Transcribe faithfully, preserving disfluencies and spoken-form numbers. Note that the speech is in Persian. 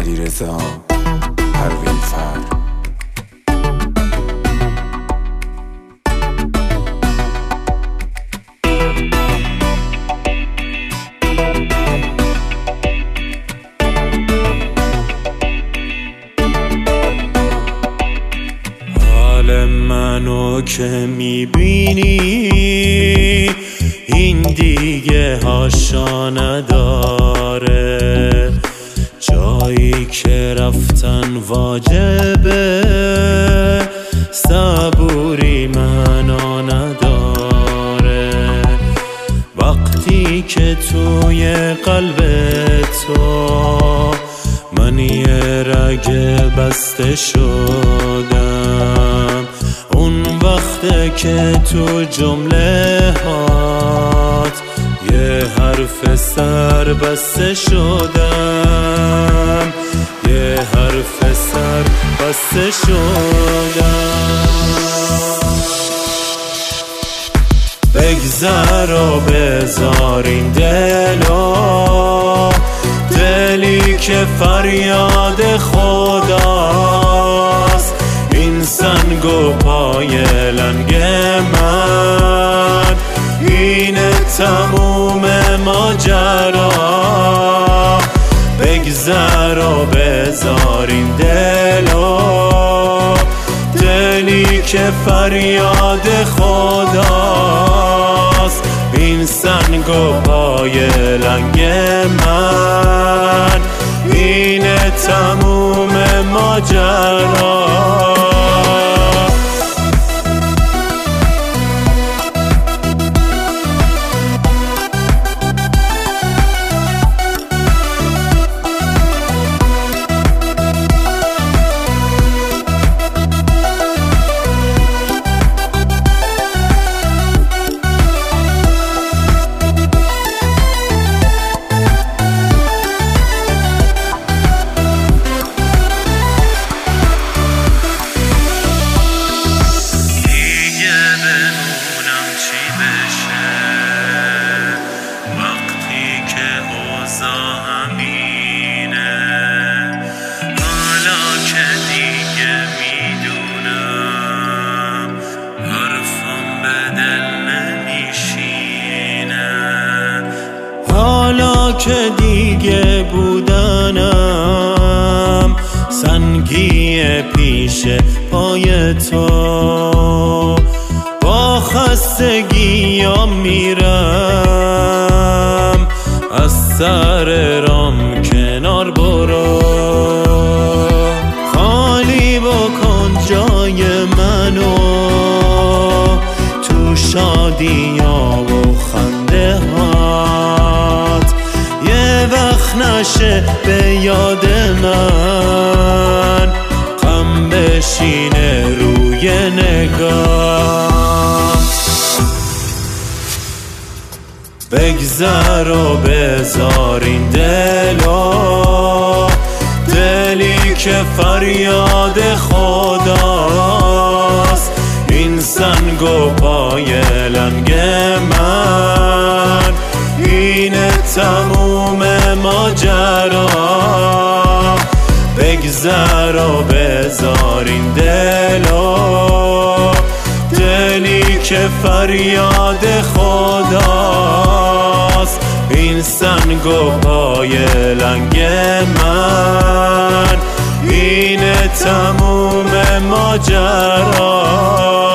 علیرضا پروین‌فر. حال منو که میبینی این دیگه هاشا نداره، جایی که رفتن واجبه صبوری منو نداره. وقتی که توی قلب تو من یه رگ بسته شدم، اون وقته که تو جمله هات یه حرف سر بسته شدم، یه حرف سر بسته شدم. بگذر و بذار این دلو، دلی که فریاد خداست، این سنگ و پای لنگ من اینه تموم ماجرا. بگذر و بذار این دلو، دلی که فریاد خداست، این سنگ و پای لنگ من اینه تموم ماجرا. حالا که دیگه بودنم سنگی پیش پای تو، با خستگیام میرم از سر رام کنار برو. خالی بکن جای منو تو شادی‌ها و خنده هات، یه وقت نشه به یاد من غم بشینه روی نگاه. بگذر و بذار این دلو، دلی که فریاد خداست، این سنگ و پای لنگ من اینه تموم ماجرا. بگذر و بذار این دلو، دلی که فریاد خداست، این سنگ و پای لنگ من اینه تموم ماجرا.